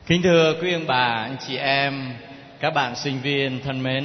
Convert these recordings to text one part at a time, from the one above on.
Kính thưa quý ông bà, anh chị em, các bạn sinh viên thân mến.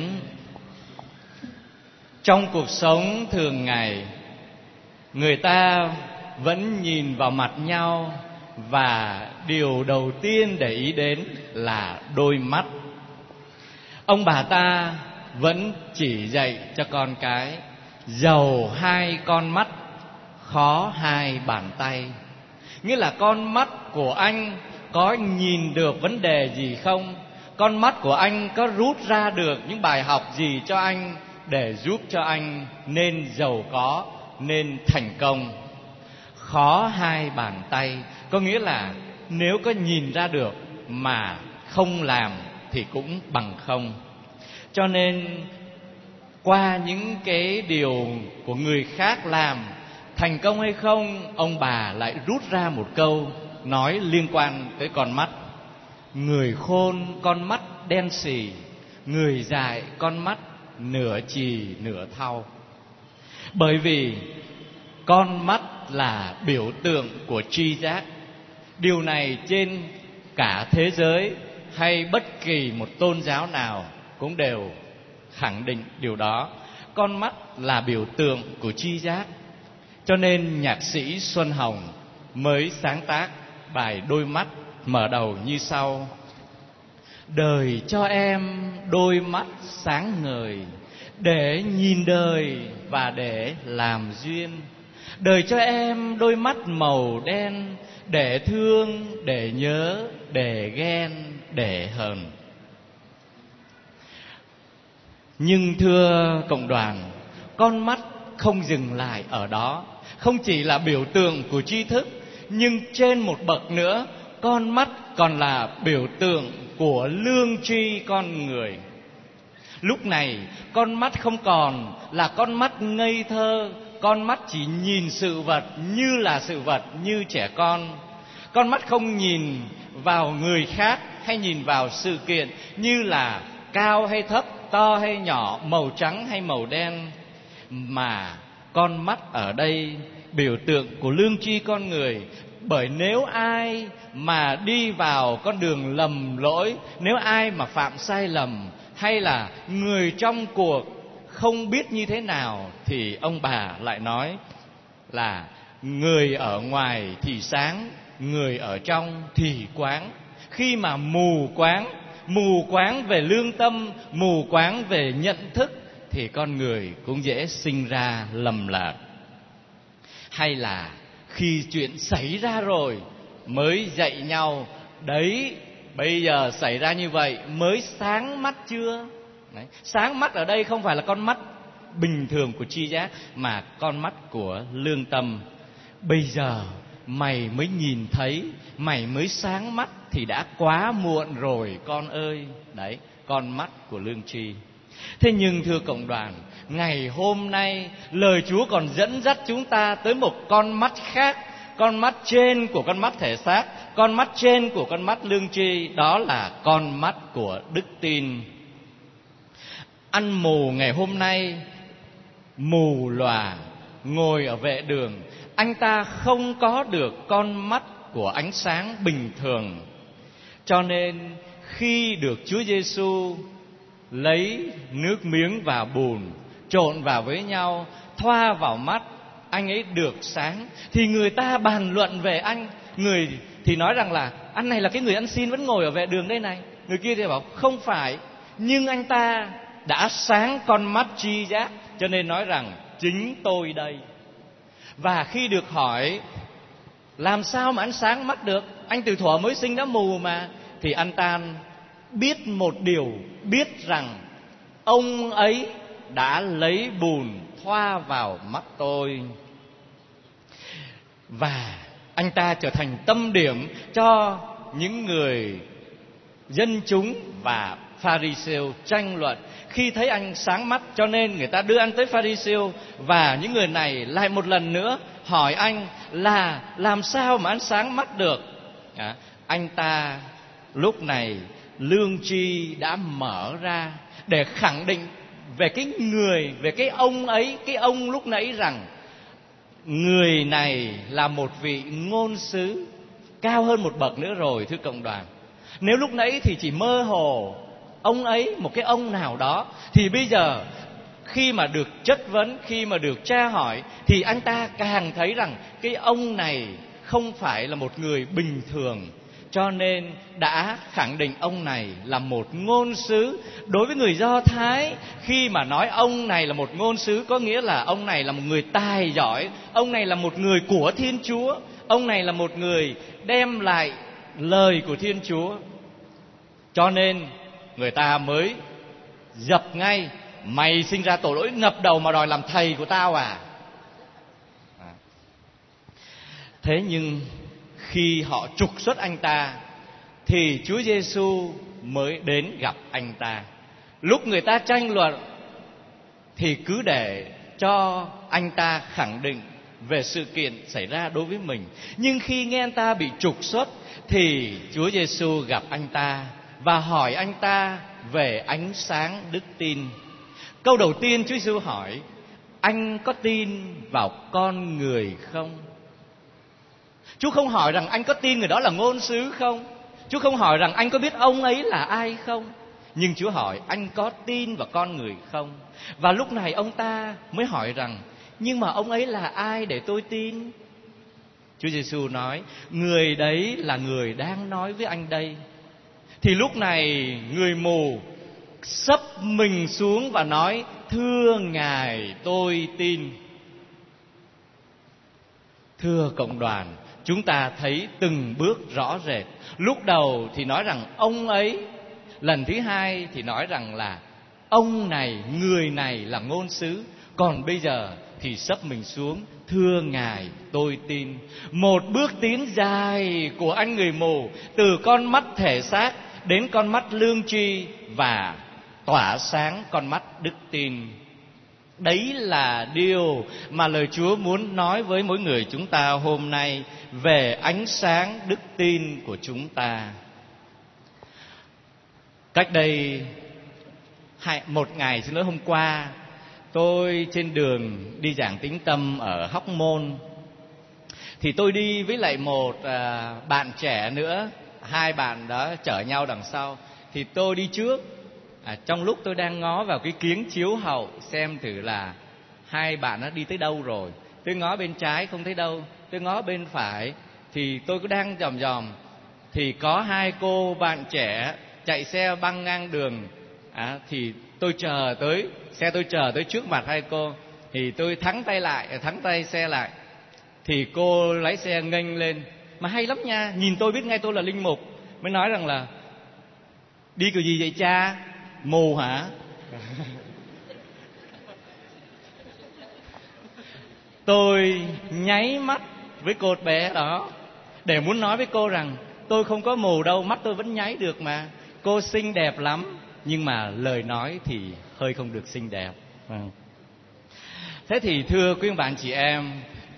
Trong cuộc sống thường ngày, người ta vẫn nhìn vào mặt nhau và điều đầu tiên để ý đến là đôi mắt. Ông bà ta vẫn chỉ dạy cho con cái: giàu hai con mắt, khó hai bàn tay. Nghĩa là con mắt của anh có nhìn được vấn đề gì không? Con mắt của anh có rút ra được những bài học gì cho anh để giúp cho anh nên giàu có, nên thành công? Khó hai bàn tay có nghĩa là nếu có nhìn ra được mà không làm thì cũng bằng không. Cho nên qua những cái điều của người khác làm, thành công hay không, ông bà lại rút ra một câu nói liên quan tới con mắt: người khôn con mắt đen sì, người dại con mắt nửa chì nửa thau. Bởi vì con mắt là biểu tượng của tri giác. Điều này trên cả thế giới hay bất kỳ một tôn giáo nào cũng đều khẳng định điều đó. Con mắt là biểu tượng của tri giác. Cho nên nhạc sĩ Xuân Hồng mới sáng tác bài Đôi Mắt mở đầu như sau: đời cho em đôi mắt sáng ngời, để nhìn đời và để làm duyên. Đời cho em đôi mắt màu đen, để thương, để nhớ, để ghen, để hờn. Nhưng thưa cộng đoàn, con mắt không dừng lại ở đó. Không chỉ là biểu tượng của tri thức, nhưng trên một bậc nữa, con mắt còn là biểu tượng của lương tri con người. Lúc này, con mắt không còn là con mắt ngây thơ, con mắt chỉ nhìn sự vật như là sự vật, như trẻ con. Con mắt không nhìn vào người khác hay nhìn vào sự kiện như là cao hay thấp, to hay nhỏ, màu trắng hay màu đen, mà con mắt ở đây biểu tượng của lương tri con người. Bởi nếu ai mà đi vào con đường lầm lỗi, nếu ai mà phạm sai lầm, hay là người trong cuộc không biết như thế nào, thì ông bà lại nói là người ở ngoài thì sáng, người ở trong thì quáng. Khi mà mù quáng về lương tâm, mù quáng về nhận thức, thì con người cũng dễ sinh ra lầm lạc. Hay là khi chuyện xảy ra rồi mới dạy nhau: đấy, bây giờ xảy ra như vậy mới sáng mắt chưa? Đấy, sáng mắt ở đây không phải là con mắt bình thường của tri giác, mà con mắt của lương tâm. Bây giờ mày mới nhìn thấy, mày mới sáng mắt thì đã quá muộn rồi con ơi. Đấy, con mắt của lương tri. Thế nhưng thưa cộng đoàn, ngày hôm nay lời Chúa còn dẫn dắt chúng ta tới một con mắt khác, con mắt trên của con mắt thể xác, con mắt trên của con mắt lương tri, đó là con mắt của đức tin. Ăn mù ngày hôm nay, mù lòa, ngồi ở vệ đường, anh ta không có được con mắt của ánh sáng bình thường. Cho nên khi được Chúa Giêsu lấy nước miếng và bùn trộn vào với nhau, thoa vào mắt, anh ấy được sáng. Thì người ta bàn luận về anh. Người thì nói rằng là anh này là cái người ăn xin vẫn ngồi ở vệ đường đây này. Người kia thì bảo không phải, nhưng anh ta đã sáng con mắt tri giác, cho nên nói rằng chính tôi đây. Và khi được hỏi làm sao mà anh sáng mắt được, anh từ thuở mới sinh đã mù mà, thì anh ta biết một điều, biết rằng ông ấy đã lấy bùn thoa vào mắt tôi. Và anh ta trở thành tâm điểm cho những người dân chúng và Pha-ri-siêu tranh luận. Khi thấy anh sáng mắt, cho nên người ta đưa anh tới Pha-ri-siêu, và những người này lại một lần nữa hỏi anh là làm sao mà anh sáng mắt được. Anh ta lúc này lương tri đã mở ra để khẳng định về cái người, về cái ông ấy, cái ông lúc nãy, rằng người này là một vị ngôn sứ cao hơn một bậc nữa rồi, thưa cộng đoàn. Nếu lúc nãy thì chỉ mơ hồ ông ấy, một cái ông nào đó, thì bây giờ khi mà được chất vấn, khi mà được tra hỏi, thì anh ta càng thấy rằng cái ông này không phải là một người bình thường, cho nên đã khẳng định ông này là một ngôn sứ. Đối với người Do Thái, khi mà nói ông này là một ngôn sứ, có nghĩa là ông này là một người tài giỏi, ông này là một người của Thiên Chúa, ông này là một người đem lại lời của Thiên Chúa. Cho nên người ta mới dập ngay: mày sinh ra tội lỗi, ngập đầu mà đòi làm thầy của tao à? Thế nhưng khi họ trục xuất anh ta, thì Chúa Giêsu mới đến gặp anh ta. Lúc người ta tranh luận thì cứ để cho anh ta khẳng định về sự kiện xảy ra đối với mình. Nhưng khi nghe anh ta bị trục xuất, thì Chúa Giêsu gặp anh ta và hỏi anh ta về ánh sáng đức tin. Câu đầu tiên Chúa Giêsu hỏi: anh có tin vào con người không? Chúa không hỏi rằng anh có tin người đó là ngôn sứ không? Chúa không hỏi rằng anh có biết ông ấy là ai không? Nhưng Chúa hỏi anh có tin vào con người không? Và lúc này ông ta mới hỏi rằng: nhưng mà ông ấy là ai để tôi tin? Chúa Giêsu nói: người đấy là người đang nói với anh đây. Thì lúc này người mù xấp mình xuống và nói: thưa Ngài, tôi tin. Thưa cộng đoàn, chúng ta thấy từng bước rõ rệt. Lúc đầu thì nói rằng ông ấy, lần thứ hai thì nói rằng là ông này, người này là ngôn sứ. Còn bây giờ thì xấp mình xuống: thưa Ngài, tôi tin. Một bước tiến dài của anh người mù, từ con mắt thể xác đến con mắt lương tri, và tỏa sáng con mắt đức tin. Đấy là điều mà lời Chúa muốn nói với mỗi người chúng ta hôm nay về ánh sáng đức tin của chúng ta. Cách đây một ngày, hôm qua, tôi trên đường đi giảng Tín Tâm ở Hóc Môn. Thì tôi đi với lại một bạn trẻ nữa, hai bạn đó chở nhau đằng sau. Thì tôi đi trước. Trong lúc tôi đang ngó vào cái kiếng chiếu hậu xem thử là hai bạn nó đi tới đâu rồi. Tôi ngó bên trái không thấy đâu, tôi ngó bên phải thì tôi cũng đang dòm dòm. Thì có hai cô bạn trẻ chạy xe băng ngang đường. Thì tôi chờ tới, xe tôi chờ tới trước mặt hai cô. Thì tôi thắng tay xe lại. Thì cô lái xe nghênh lên: mà hay lắm nha, nhìn tôi biết ngay tôi là linh mục. Mới nói rằng là: đi kiểu gì vậy cha? Mù hả? Tôi nháy mắt với cô bé đó để muốn nói với cô rằng tôi không có mù đâu, mắt tôi vẫn nháy được mà. Cô xinh đẹp lắm, nhưng mà lời nói thì hơi không được xinh đẹp. Thế thì thưa quý bạn chị em,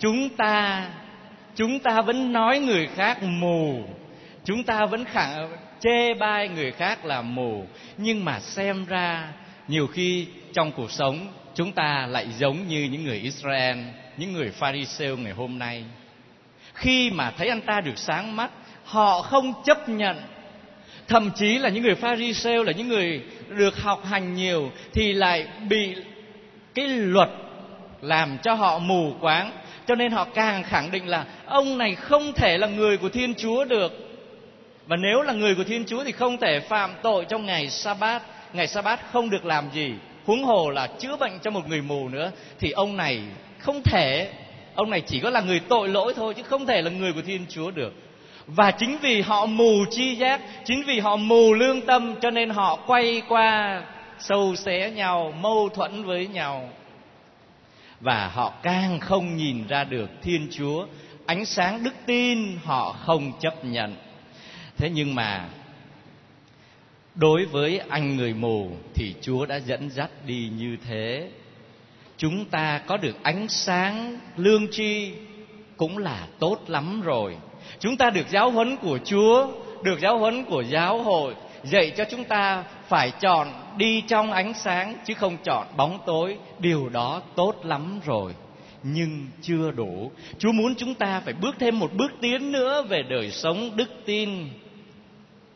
chúng ta vẫn nói người khác mù, chúng ta vẫn chê bai người khác là mù. Nhưng mà xem ra nhiều khi trong cuộc sống chúng ta lại giống như những người Israel, những người Pha-ri-sêu ngày hôm nay. Khi mà thấy anh ta được sáng mắt, họ không chấp nhận. Thậm chí là những người Pha-ri-sêu, là những người được học hành nhiều, thì lại bị cái luật làm cho họ mù quáng. Cho nên họ càng khẳng định là ông này không thể là người của Thiên Chúa được. Và nếu là người của Thiên Chúa thì không thể phạm tội trong ngày Sa-bát. Ngày Sa-bát không được làm gì, huống hồ là chữa bệnh cho một người mù nữa. Thì ông này không thể, ông này chỉ có là người tội lỗi thôi, chứ không thể là người của Thiên Chúa được. Và chính vì họ mù tri giác, chính vì họ mù lương tâm, cho nên họ quay qua sâu xé nhau, mâu thuẫn với nhau. Và họ càng không nhìn ra được Thiên Chúa. Ánh sáng đức tin họ không chấp nhận. Thế nhưng mà đối với anh người mù thì Chúa đã dẫn dắt đi như thế. Chúng ta có được ánh sáng lương tri cũng là tốt lắm rồi. Chúng ta được giáo huấn của Chúa, được giáo huấn của giáo hội, dạy cho chúng ta phải chọn đi trong ánh sáng chứ không chọn bóng tối. Điều đó tốt lắm rồi, nhưng chưa đủ. Chúa muốn chúng ta phải bước thêm một bước tiến nữa về đời sống đức tin.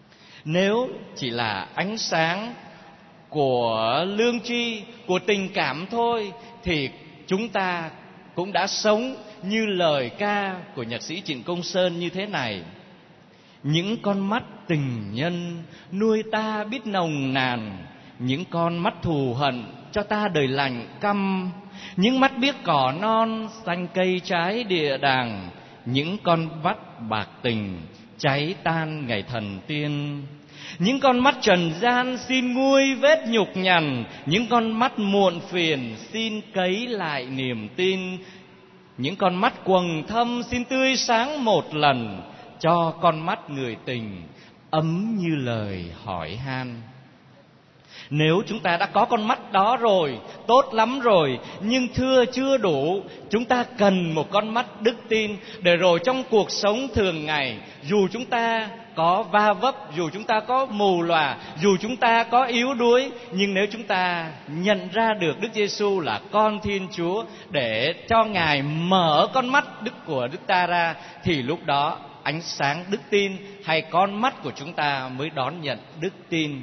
Nếu chỉ là ánh sáng của lương tri, của tình cảm thôi, thì chúng ta cũng đã sống như lời ca của nhạc sĩ Trịnh Công Sơn như thế này: những con mắt tình nhân nuôi ta biết nồng nàn, những con mắt thù hận cho ta đời lạnh căm, những mắt biếc cỏ non xanh cây trái địa đàng, những con mắt bạc tình cháy tan ngày thần tiên. Những con mắt trần gian xin nguôi vết nhục nhằn, những con mắt muộn phiền xin cấy lại niềm tin. Những con mắt quầng thâm xin tươi sáng một lần, cho con mắt người tình ấm như lời hỏi han. Nếu chúng ta đã có con mắt đó rồi, tốt lắm rồi, nhưng thưa chưa đủ. Chúng ta cần một con mắt đức tin, để rồi trong cuộc sống thường ngày, dù chúng ta có va vấp, dù chúng ta có mù lòa, dù chúng ta có yếu đuối, nhưng nếu chúng ta nhận ra được Đức Giêsu là con Thiên Chúa, để cho Ngài mở con mắt của Đức ta ra, thì lúc đó ánh sáng đức tin hay con mắt của chúng ta mới đón nhận đức tin.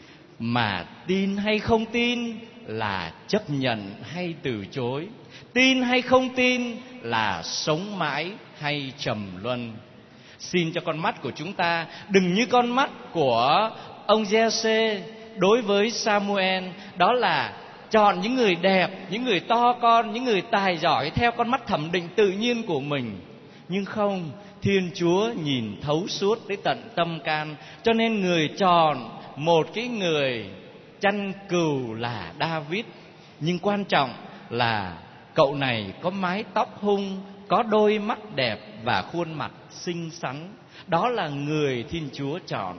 Mà tin hay không tin là chấp nhận hay từ chối, tin hay không tin là sống mãi hay trầm luân. Xin cho con mắt của chúng ta đừng như con mắt của ông Giê-xê đối với Samuel, đó là chọn những người đẹp, những người to con, những người tài giỏi theo con mắt thẩm định tự nhiên của mình. Nhưng không, Thiên Chúa nhìn thấu suốt đến tận tâm can, cho nên người chọn một cái người chăn cừu là David. Nhưng quan trọng là cậu này có mái tóc hung, có đôi mắt đẹp và khuôn mặt xinh xắn. Đó là người Thiên Chúa chọn.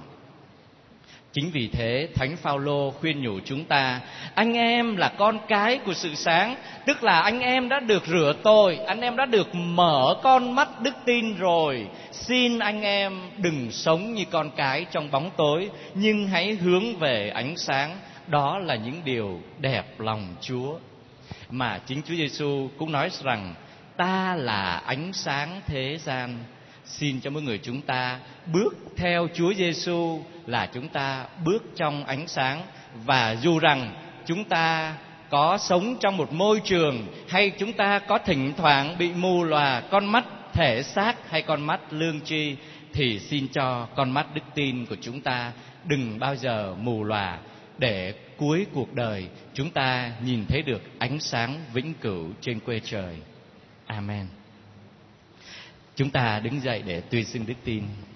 Chính vì thế Thánh Phaolô khuyên nhủ chúng ta: anh em là con cái của sự sáng, tức là anh em đã được rửa tội, anh em đã được mở con mắt đức tin rồi. Xin anh em đừng sống như con cái trong bóng tối, nhưng hãy hướng về ánh sáng. Đó là những điều đẹp lòng Chúa. Mà chính Chúa Giêsu cũng nói rằng ta là ánh sáng thế gian. Xin cho mỗi người chúng ta bước theo Chúa Giêsu là chúng ta bước trong ánh sáng. Và dù rằng chúng ta có sống trong một môi trường, hay chúng ta có thỉnh thoảng bị mù lòa con mắt thể xác hay con mắt lương tri, thì xin cho con mắt đức tin của chúng ta đừng bao giờ mù lòa, để cuối cuộc đời chúng ta nhìn thấy được ánh sáng vĩnh cửu trên quê trời. Amen. Chúng ta đứng dậy để tuyên xưng đức tin.